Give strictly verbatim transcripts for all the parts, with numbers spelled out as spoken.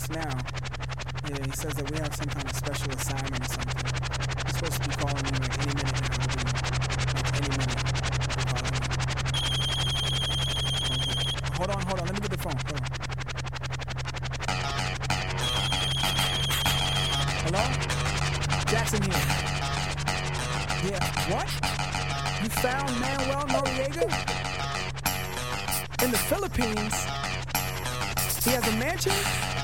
text now. Yeah, he says that we have some kind of special assignment or something. He's supposed to be calling me like any minute now. He'll be, like any minute. He'll be calling me. Okay. Hold on, hold on. Let me get the phone. Hold on. Hello? Jackson here. Yeah, what? You found Manuel Noriega? In the Philippines? He has a mansion?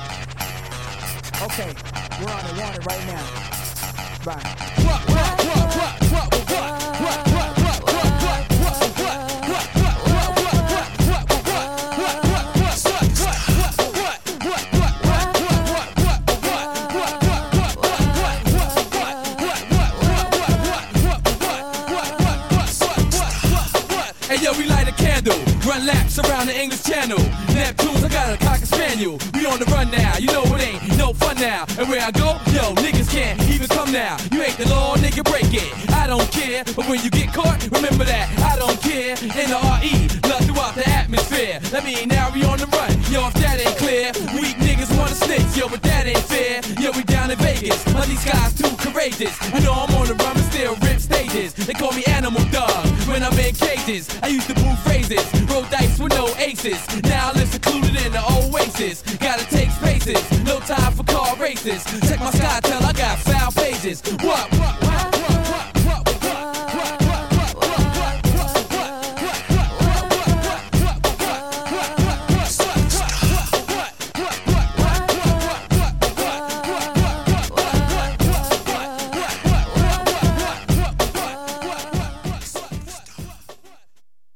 Okay, we're on it, we're on it right now. Bye. What, what, what, what, what, what, what, what, what, what, what, what, Hey yo, we light a candle, run laps around the English Channel. Neptunes, I got a cocker spaniel. We on the run now, you know it ain't no fun now. And where I go, yo, niggas can't even come now. You ain't the law, nigga, break it. I don't care, but when you get caught, remember that I don't care. In the R E, love throughout the atmosphere. That mean now we on the run, yo, if that ain't clear. Weak niggas wanna snitch, yo, but that ain't fair. Yo, we down in Vegas, but these guys too courageous. You know I'm on the run, but still rip stages. They call me Animal Dog when I'm in cages. I used to move phrases, roll dice with no aces. Now I live secluded in the oasis. Gotta take spaces, no time for car races. Check my sky, tell I got foul pages. What?